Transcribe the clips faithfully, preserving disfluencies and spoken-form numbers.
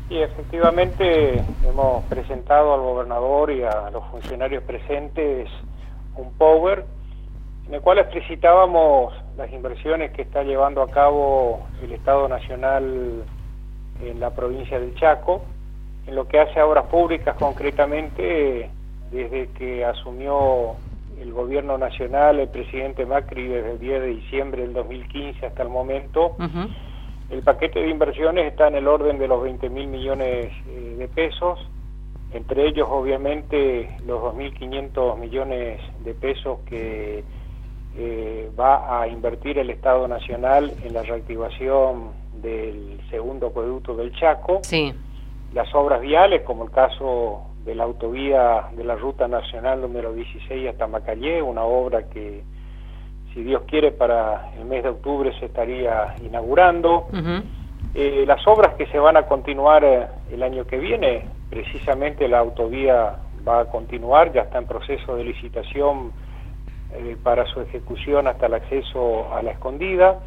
Sí, efectivamente hemos presentado al gobernador y a los funcionarios presentes un power en el cual explicitábamos las inversiones que está llevando a cabo el Estado Nacional en la provincia del Chaco, en lo que hace a obras públicas concretamente. Desde que asumió el gobierno nacional el presidente Macri desde el diez de diciembre del dos mil quince hasta el momento, uh-huh. El paquete de inversiones está en el orden de los veinte mil millones eh, de pesos, entre ellos obviamente los dos mil quinientos millones de pesos que eh, va a invertir el Estado Nacional en la reactivación del segundo acueducto del Chaco. Sí. Las obras viales, como el caso de la autovía de la Ruta Nacional número dieciséis hasta Macallé, una obra que, si Dios quiere, para el mes de octubre se estaría inaugurando. Uh-huh. Eh, las obras que se van a continuar eh, el año que viene, precisamente la autovía va a continuar, ya está en proceso de licitación eh, para su ejecución hasta el acceso a La Escondida,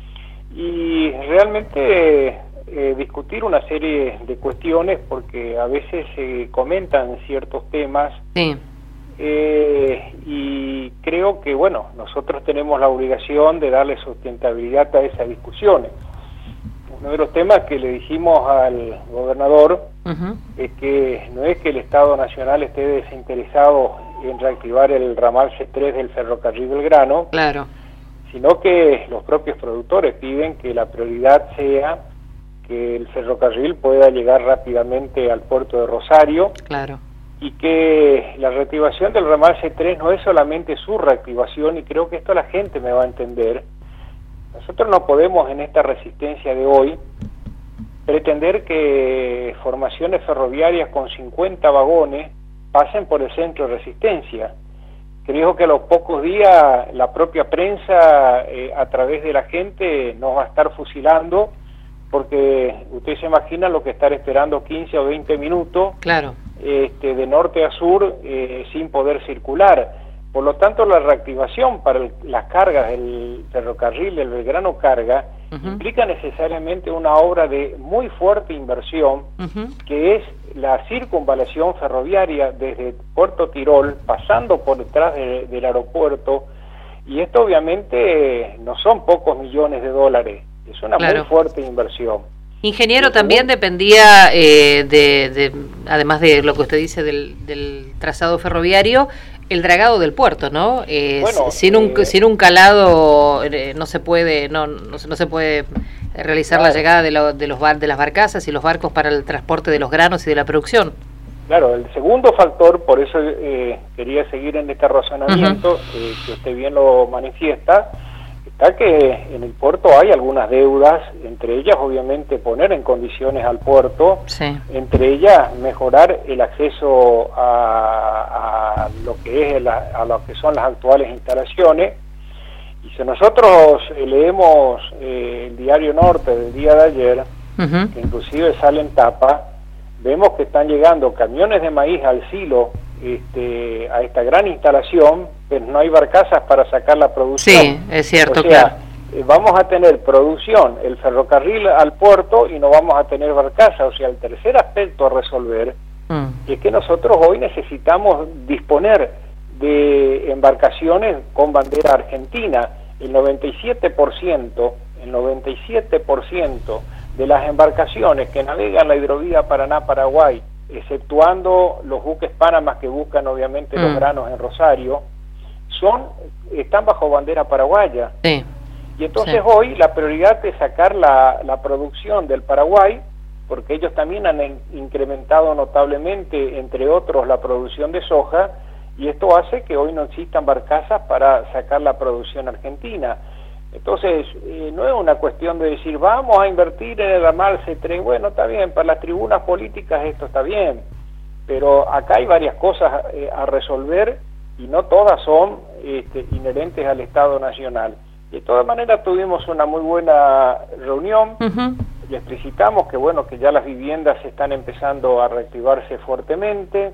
y realmente eh, discutir una serie de cuestiones, porque a veces se comentan ciertos temas. Sí. Eh, y creo que, bueno, nosotros tenemos la obligación de darle sustentabilidad a esas discusiones. Uno de los temas que le dijimos al gobernador uh-huh. es que no es que el Estado Nacional esté desinteresado en reactivar el ramal C tres del ferrocarril Belgrano, claro. sino que los propios productores piden que la prioridad sea que el ferrocarril pueda llegar rápidamente al puerto de Rosario. Claro. Y que la reactivación del ramal C tres no es solamente su reactivación, y creo que esto la gente me va a entender. Nosotros no podemos en esta resistencia de hoy pretender que formaciones ferroviarias con cincuenta vagones pasen por el centro de resistencia. Creo que a los pocos días la propia prensa eh, a través de la gente nos va a estar fusilando, porque usted se imagina lo que estar esperando quince o veinte minutos. Claro. Este, de norte a sur eh, sin poder circular. Por lo tanto, la reactivación para el, las cargas del ferrocarril del Belgrano Carga uh-huh. implica necesariamente una obra de muy fuerte inversión, uh-huh. que es la circunvalación ferroviaria desde Puerto Tirol, pasando por detrás de, del aeropuerto, y esto obviamente no son pocos millones de dólares, es una claro. muy fuerte inversión. Ingeniero, también dependía, eh, de, de, además de lo que usted dice del, del trazado ferroviario, el dragado del puerto, ¿no? Eh, bueno, sin un eh, sin un calado eh, no se puede no no, no se puede realizar claro. la llegada de, lo, de los bar, de las barcazas y los barcos para el transporte de los granos y de la producción. Claro, el segundo factor, por eso eh, quería seguir en este razonamiento, uh-huh. eh, que usted bien lo manifiesta. Está que en el puerto hay algunas deudas, entre ellas obviamente poner en condiciones al puerto, sí. entre ellas mejorar el acceso a, a lo que es la, a lo que son las actuales instalaciones. Y si nosotros eh, leemos eh, el Diario Norte del día de ayer, uh-huh. que inclusive sale en tapa, vemos que están llegando camiones de maíz al silo este, a esta gran instalación, pero no hay barcazas para sacar la producción. Sí, es cierto, o sea, claro. eh, vamos a tener producción, el ferrocarril al puerto, y no vamos a tener barcazas. O sea, el tercer aspecto a resolver mm. es que nosotros hoy necesitamos disponer de embarcaciones con bandera argentina. El noventa y siete por ciento, el noventa y siete por ciento de las embarcaciones que navegan la hidrovía Paraná-Paraguay, exceptuando los buques Panamá que buscan obviamente mm. los granos en Rosario, son están bajo bandera paraguaya. Sí. Y entonces sí. hoy la prioridad es sacar la, la producción del Paraguay, porque ellos también han in, incrementado notablemente, entre otros, la producción de soja, y esto hace que hoy no existan barcazas para sacar la producción argentina. Entonces, eh, no es una cuestión de decir, vamos a invertir en el ramal C tres, bueno, está bien, para las tribunas políticas esto está bien, pero acá hay varias cosas eh, a resolver, y no todas son este, inherentes al Estado Nacional. De todas maneras, tuvimos una muy buena reunión, uh-huh. le explicitamos que, bueno, que ya las viviendas están empezando a reactivarse fuertemente,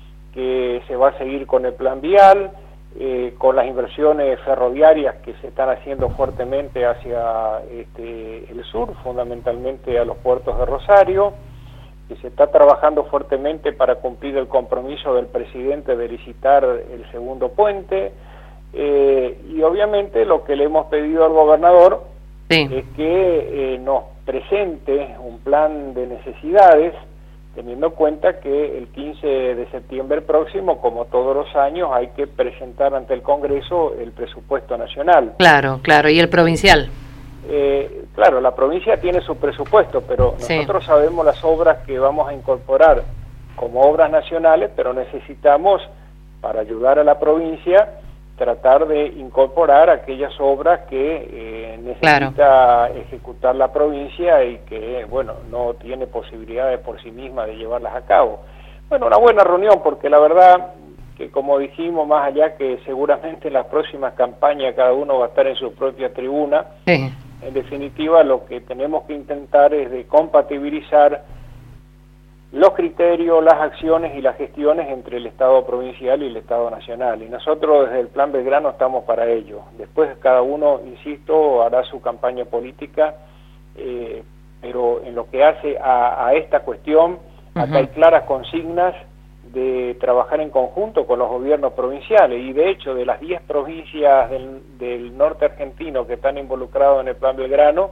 que se va a seguir con el plan vial, Eh, con las inversiones ferroviarias que se están haciendo fuertemente hacia este, el sur, fundamentalmente a los puertos de Rosario, que se está trabajando fuertemente para cumplir el compromiso del presidente de licitar el segundo puente, eh, y obviamente lo que le hemos pedido al gobernador sí. es que eh, nos presente un plan de necesidades, teniendo en cuenta que el quince de septiembre próximo, como todos los años, hay que presentar ante el Congreso el presupuesto nacional. Claro, claro, y el provincial. Eh, claro, la provincia tiene su presupuesto, pero sí. nosotros sabemos las obras que vamos a incorporar como obras nacionales, pero necesitamos, para ayudar a la provincia, tratar de incorporar aquellas obras que eh, necesita claro. ejecutar la provincia y que, bueno, no tiene posibilidades por sí misma de llevarlas a cabo. Bueno, una buena reunión, porque la verdad que, como dijimos, más allá que seguramente en las próximas campañas cada uno va a estar en su propia tribuna, sí. en definitiva lo que tenemos que intentar es de compatibilizar los criterios, las acciones y las gestiones entre el Estado provincial y el Estado nacional. Y nosotros desde el Plan Belgrano estamos para ello. Después cada uno, insisto, hará su campaña política, eh, pero en lo que hace a, a esta cuestión, uh-huh. acá hay claras consignas de trabajar en conjunto con los gobiernos provinciales. Y de hecho, de las diez provincias del, del norte argentino que están involucradas en el Plan Belgrano,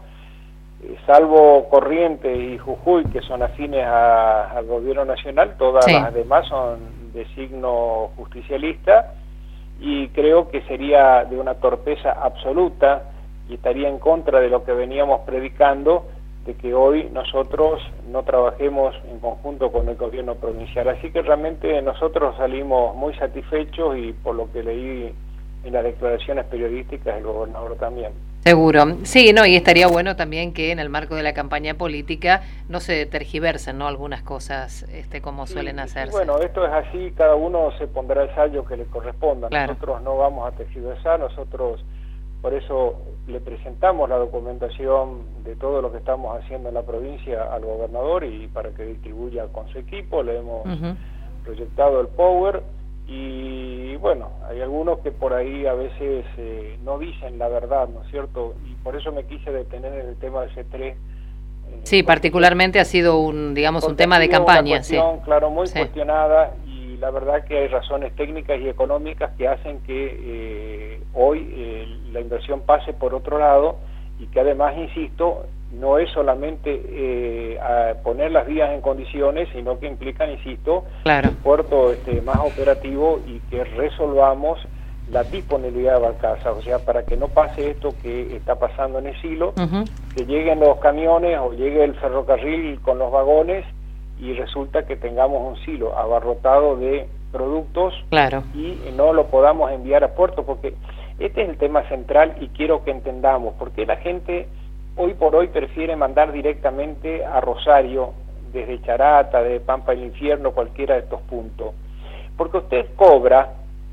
salvo Corrientes y Jujuy, que son afines a, al gobierno nacional, todas sí. las demás son de signo justicialista, y creo que sería de una torpeza absoluta y estaría en contra de lo que veníamos predicando, de que hoy nosotros no trabajemos en conjunto con el gobierno provincial. Así que realmente nosotros salimos muy satisfechos, y por lo que leí en las declaraciones periodísticas, el gobernador también. Seguro, sí, no, y estaría bueno también que en el marco de la campaña política no se tergiversen, ¿no?, algunas cosas este, como suelen sí, hacerse. Sí, bueno, esto es así, cada uno se pondrá el sallo que le corresponda. Claro. Nosotros no vamos a tergiversar, nosotros por eso le presentamos la documentación de todo lo que estamos haciendo en la provincia al gobernador, y para que distribuya con su equipo, le hemos uh-huh. proyectado el Power. Y bueno, hay algunos que por ahí a veces eh, no dicen la verdad, ¿no es cierto? Y por eso me quise detener en el tema del C tres. Eh, sí, particularmente ha sido un, digamos, un tema de campaña. Una cuestión, sí. claro, muy sí. cuestionada, y la verdad que hay razones técnicas y económicas que hacen que eh, hoy eh, la inversión pase por otro lado, y que además, insisto, no es solamente eh, a poner las vías en condiciones, sino que implican, insisto, claro. un puerto este, más operativo, y que resolvamos la disponibilidad de barcazas, o sea, para que no pase esto que está pasando en el silo, uh-huh. que lleguen los camiones o llegue el ferrocarril con los vagones y resulta que tengamos un silo abarrotado de productos claro. y no lo podamos enviar a puerto, porque este es el tema central y quiero que entendamos, porque la gente hoy por hoy prefiere mandar directamente a Rosario, desde Charata, de Pampa del Infierno, cualquiera de estos puntos. Porque usted cobra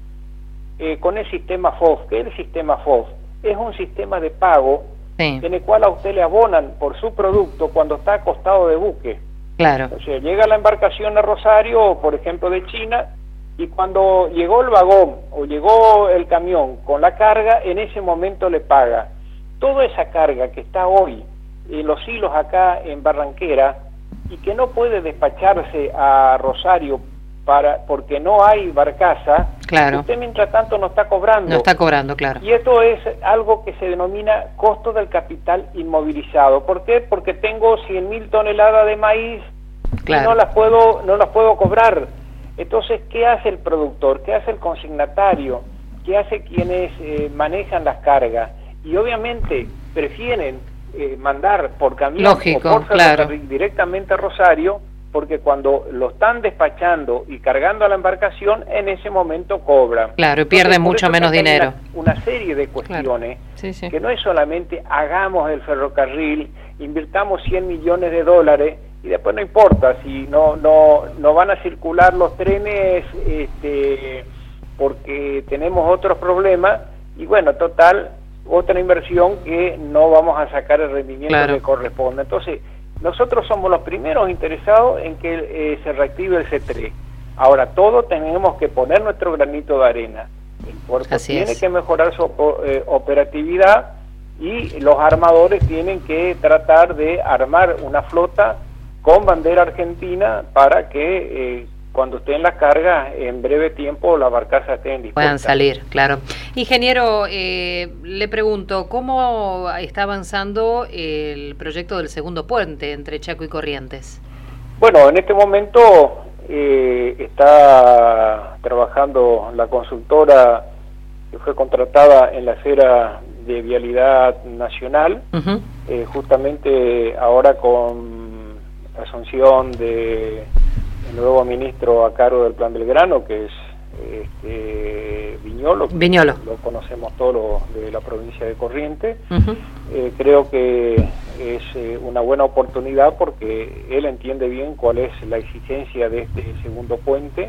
eh, con el sistema F O F. ¿Qué es el sistema F O F? Es un sistema de pago sí. en el cual a usted le abonan por su producto cuando está a costado de buque. Claro. O sea, llega la embarcación a Rosario, por ejemplo, de China, y cuando llegó el vagón o llegó el camión con la carga, en ese momento le paga. Toda esa carga que está hoy en los hilos acá en Barranquera y que no puede despacharse a Rosario para porque no hay barcaza, claro. usted mientras tanto no está cobrando. No está cobrando, claro. Y esto es algo que se denomina costo del capital inmovilizado. ¿Por qué? Porque tengo cien mil toneladas de maíz claro. y no las puedo, no las puedo cobrar. Entonces, ¿qué hace el productor? ¿Qué hace el consignatario? ¿Qué hace quienes eh, manejan las cargas? Y obviamente prefieren eh, mandar por camión Lógico, o por claro. directamente a Rosario, porque cuando lo están despachando y cargando a la embarcación, en ese momento cobran. Claro, y pierden mucho menos dinero. Una, una serie de cuestiones claro. sí, sí. que no es solamente hagamos el ferrocarril, invirtamos cien millones de dólares y después no importa si no no no van a circular los trenes este, porque tenemos otros problemas, y bueno, total, otra inversión que no vamos a sacar el rendimiento claro. que corresponde. Entonces, nosotros somos los primeros interesados en que eh, se reactive el C tres. Ahora, todos tenemos que poner nuestro granito de arena. El puerto Así tiene es. que mejorar su eh, operatividad, y los armadores tienen que tratar de armar una flota con bandera argentina para que eh, cuando estén las cargas, en breve tiempo las barcazas estén dispuestas. Puedan salir, claro. Ingeniero, eh, le pregunto, ¿cómo está avanzando el proyecto del segundo puente entre Chaco y Corrientes? Bueno, en este momento eh, está trabajando la consultora que fue contratada en la esfera de Vialidad Nacional, uh-huh. eh, justamente ahora con la asunción de el nuevo ministro a cargo del Plan Belgrano, que es este, Viñolo, Viñolo. Lo conocemos todos de la provincia de Corrientes. Uh-huh. eh, creo que es eh, una buena oportunidad porque él entiende bien cuál es la exigencia de este segundo puente,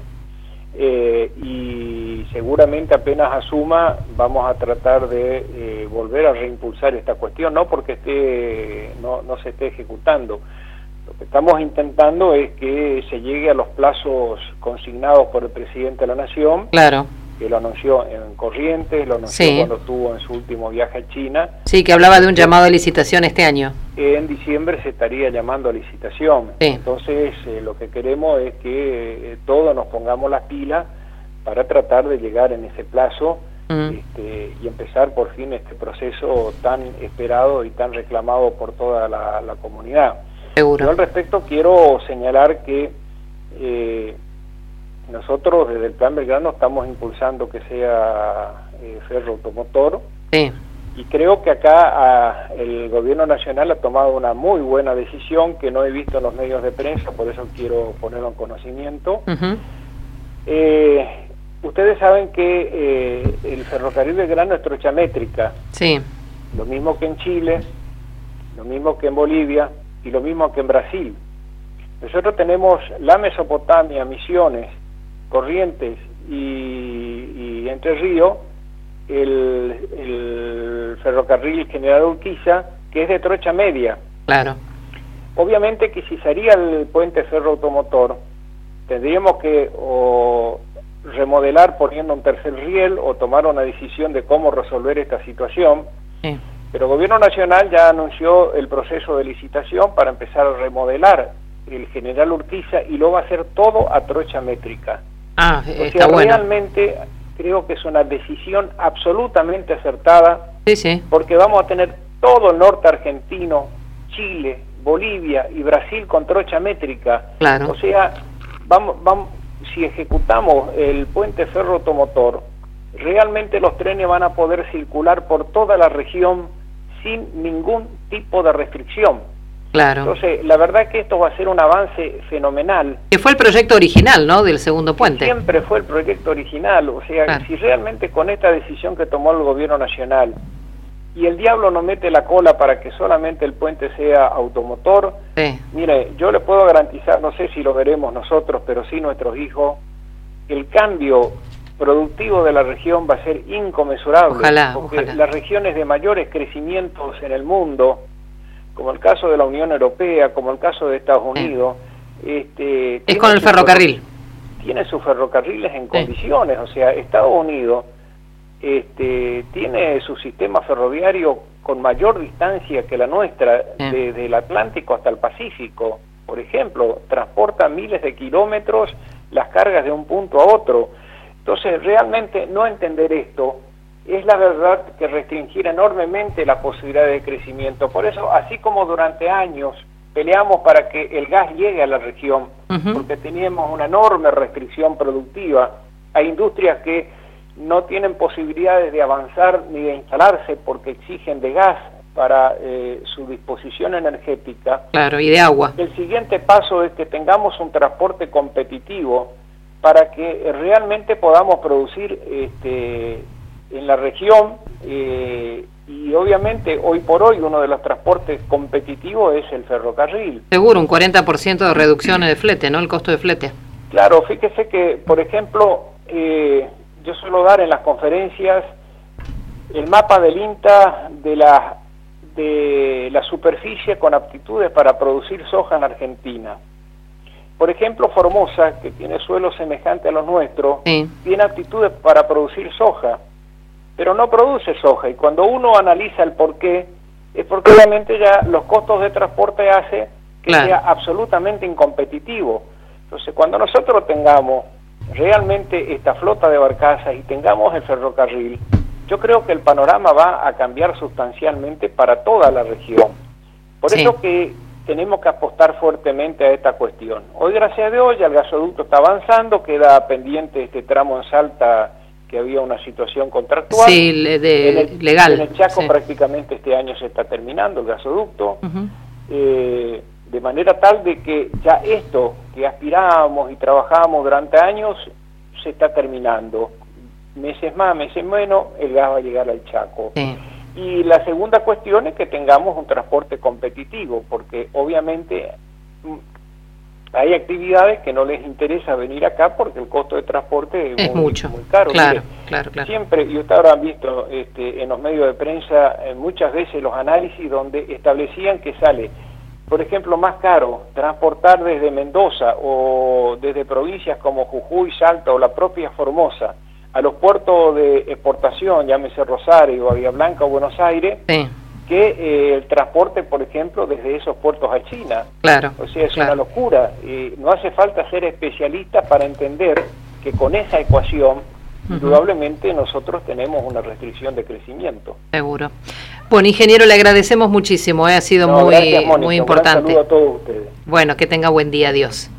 eh, y seguramente apenas asuma vamos a tratar de eh, volver a reimpulsar esta cuestión, no porque esté no, no se esté ejecutando. Lo que estamos intentando es que se llegue a los plazos consignados por el presidente de la Nación, claro, que lo anunció en Corrientes, lo anunció sí. cuando estuvo en su último viaje a China. Sí, que hablaba de un llamado a licitación este año. En diciembre se estaría llamando a licitación. Sí. Entonces, eh, lo que queremos es que eh, todos nos pongamos las pilas para tratar de llegar en ese plazo mm. este, y empezar por fin este proceso tan esperado y tan reclamado por toda la, la comunidad. Seguro. Yo al respecto quiero señalar que eh, nosotros desde el Plan Belgrano estamos impulsando que sea eh, ferro automotor, sí. y creo que acá a, el gobierno nacional ha tomado una muy buena decisión que no he visto en los medios de prensa, por eso quiero ponerlo en conocimiento. Uh-huh. eh, ustedes saben que eh, el ferrocarril Belgrano es trocha métrica, sí. lo mismo que en Chile, lo mismo que en Bolivia y lo mismo que en Brasil. Nosotros tenemos la Mesopotamia, Misiones, Corrientes y, y Entre Ríos, el, el ferrocarril General Urquiza, que es de trocha media. Claro. Obviamente que si se haría el puente ferroautomotor, tendríamos que o remodelar poniendo un tercer riel o tomar una decisión de cómo resolver esta situación. Sí. Pero el gobierno nacional ya anunció el proceso de licitación para empezar a remodelar el General Urquiza y lo va a hacer todo a trocha métrica. Ah, o está sea, bueno. Realmente creo que es una decisión absolutamente acertada, sí, sí. porque vamos a tener todo el norte argentino, Chile, Bolivia y Brasil con trocha métrica. Claro. O sea, vamos, vamos, si ejecutamos el puente ferroautomotor, realmente los trenes van a poder circular por toda la región sin ningún tipo de restricción. Claro. Entonces, la verdad es que esto va a ser un avance fenomenal. Que fue el proyecto original, ¿no?, del segundo puente. Siempre fue el proyecto original, o sea, claro. Si realmente con esta decisión que tomó el gobierno nacional y el diablo no mete la cola para que solamente el puente sea automotor, sí. Mire, yo le puedo garantizar, no sé si lo veremos nosotros, pero sí nuestros hijos, el cambio productivo de la región va a ser inconmensurable. Ojalá, porque ojalá. Las regiones de mayores crecimientos en el mundo, como el caso de la Unión Europea, como el caso de Estados Unidos, sí. este, es con el ferrocarril. Tiene sus ferrocarriles en sí. condiciones, o sea, Estados Unidos este, tiene su sistema ferroviario con mayor distancia que la nuestra, sí. desde el Atlántico hasta el Pacífico. Por ejemplo, transporta miles de kilómetros las cargas de un punto a otro. Entonces, realmente no entender esto es la verdad que restringir enormemente la posibilidad de crecimiento. Por eso, así como durante años peleamos para que el gas llegue a la región, uh-huh. porque teníamos una enorme restricción productiva, hay industrias que no tienen posibilidades de avanzar ni de instalarse porque exigen de gas para eh, su disposición energética. Claro, y de agua. El siguiente paso es que tengamos un transporte competitivo para que realmente podamos producir este, en la región, eh, y obviamente hoy por hoy uno de los transportes competitivos es el ferrocarril. Seguro, un cuarenta por ciento de reducción de flete, ¿no?, el costo de flete. Claro, fíjese que, por ejemplo, eh, yo suelo dar en las conferencias el mapa del INTA de la, de la superficie con aptitudes para producir soja en Argentina. Por ejemplo, Formosa, que tiene suelo semejante a los nuestros, sí. tiene aptitudes para producir soja, pero no produce soja, y cuando uno analiza el porqué, es porque obviamente ya los costos de transporte hace que claro. sea absolutamente incompetitivo. Entonces, cuando nosotros tengamos realmente esta flota de barcazas y tengamos el ferrocarril, yo creo que el panorama va a cambiar sustancialmente para toda la región. Por sí. eso que tenemos que apostar fuertemente a esta cuestión. Hoy, gracias a Dios, ya el gasoducto está avanzando, queda pendiente este tramo en Salta, que había una situación contractual. Sí, de, en el, legal. En el Chaco sí. prácticamente este año se está terminando el gasoducto, uh-huh. eh, de manera tal de que ya esto que aspirábamos y trabajábamos durante años se está terminando. Meses más, meses menos, el gas va a llegar al Chaco. Sí. Y la segunda cuestión es que tengamos un transporte competitivo, porque obviamente hay actividades que no les interesa venir acá porque el costo de transporte es, es muy, mucho. muy caro. Claro, Mire, claro, claro. Siempre, y ustedes habrán visto este, en los medios de prensa eh, muchas veces los análisis donde establecían que sale, por ejemplo, más caro transportar desde Mendoza o desde provincias como Jujuy, Salta o la propia Formosa a los puertos de exportación, llámese Rosario, Bahía Blanca o Buenos Aires, sí. que eh, el transporte, por ejemplo, desde esos puertos a China. Claro. O sea, es claro. una locura. Eh, no hace falta ser especialista para entender que con esa ecuación, uh-huh. indudablemente, nosotros tenemos una restricción de crecimiento. Seguro. Bueno, ingeniero, le agradecemos muchísimo, ¿eh? Ha sido no, muy, gracias, Mónica, muy importante. Un gran saludo a todos ustedes. Bueno, que tenga buen día, adiós.